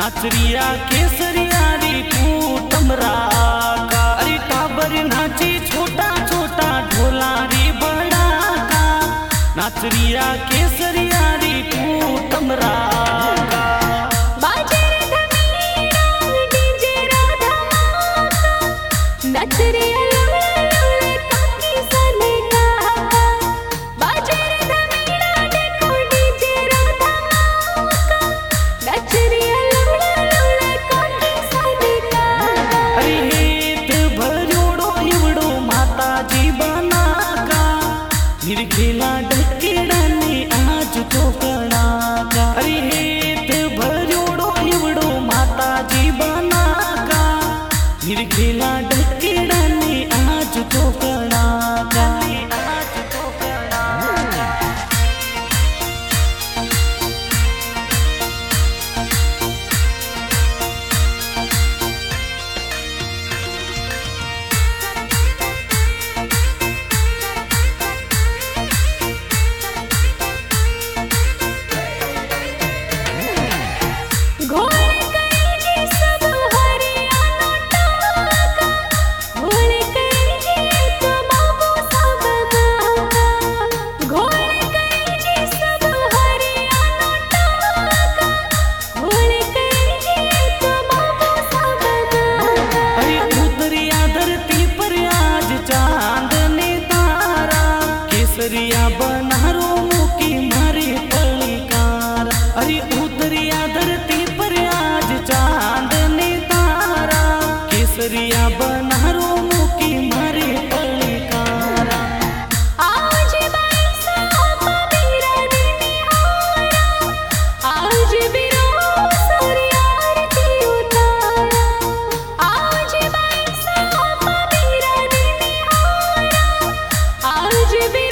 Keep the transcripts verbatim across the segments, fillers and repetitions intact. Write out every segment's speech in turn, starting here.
नाचरिया केसरिया रे तमरा का। अरे टाबर नाची छोटा छोटा ढोला रे बड़ा का। नाचरिया केसरिया रे तमरा का। निरखेला ढकेडाने आज तो कणा का। अरे हेत भरोडो एवढो माताजी बना का। निरखेला ढकेडाने आज तो कणा का। आज तो कणा का। केसरिया बनारो मुकी मारे पलिकार। अरे उतरिया धरती पर आज चांद ने तारा। केसरिया बनारो मुकी मारे पलिकार। आज बाईसा पबीरा देने हारा। आज बिरो सूर्य आरती उतारा। आज बाईसा पबीरा देने हारा। आज बिरो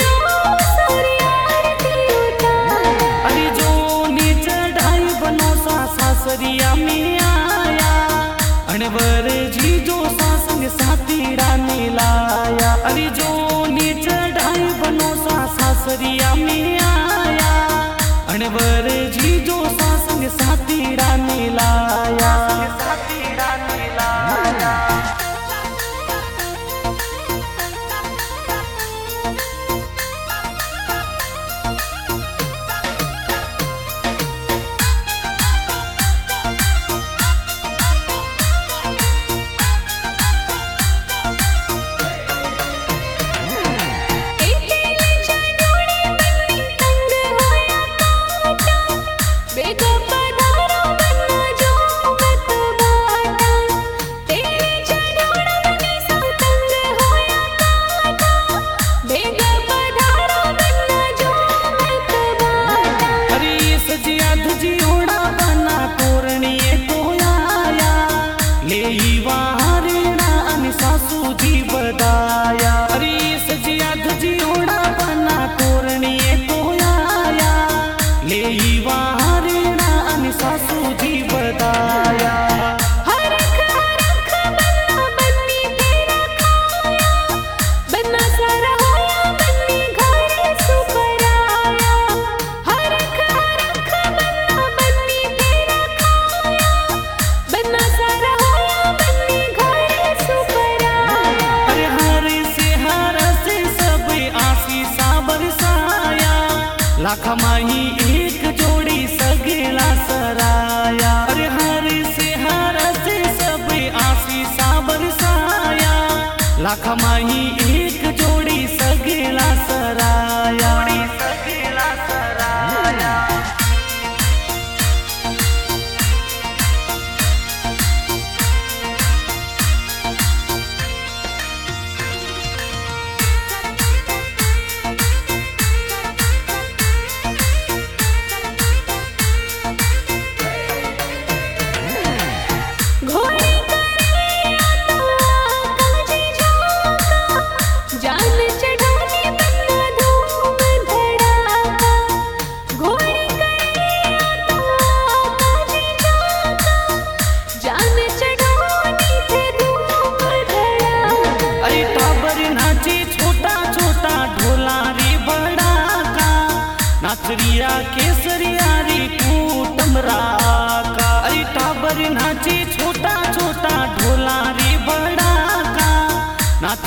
सासरिया में आया अनवर जी जो सासंग साथीड़ा ने लाया। अरे जो ने चढ़ाई बनो सा सासरिया में आया अनवर जी जो सासंग साथीड़ा ने लाया। साथीड़ा ने लाया। सासू जी बदाया। अरे सजिया धजियोड़ा बना तोरणिए तो आया। ले वारेणा अन सासू जी बदाया। हरख हरख बन्ना बन्नी तेरा खाया। बन्ना सारा होया बन्नी घर सुपराया। हरख हरख बन्ना बन्नी तेरा खाया। बन्ना सारा होया बन्नी घर सुपराया। अरे हर से हर से सब आशीषा बरसाया। लाख माही एक जोड़ी सगेला सराया। अरे हर से हर से सब आशीषा बरसाया। लाख माही एक जोड़ी सगेला सराया। सगेला सराया। घोड़े करे आता काजी झोंका।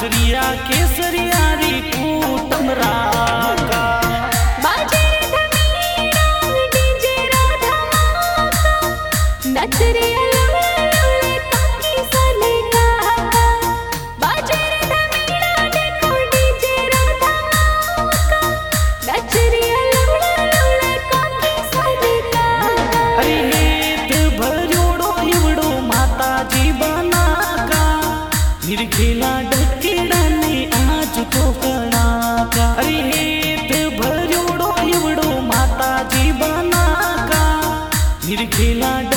नाचरिया केसरिया रे कूटम राका बाजे धमीरा डीजे राधा माका नचरे लवले लवले काकी साले काका बाजे धमीरा देखो डीजे राधा माका नचरे लवले लवले काकी साले काका अरे हेत भरोड़ो एवड़ो माताजी बनाका निरखेला ढकेड़ा ने आज तो कणाका अरे हेत भरोड़ो एवड़ो माताजी बनाका निरखेला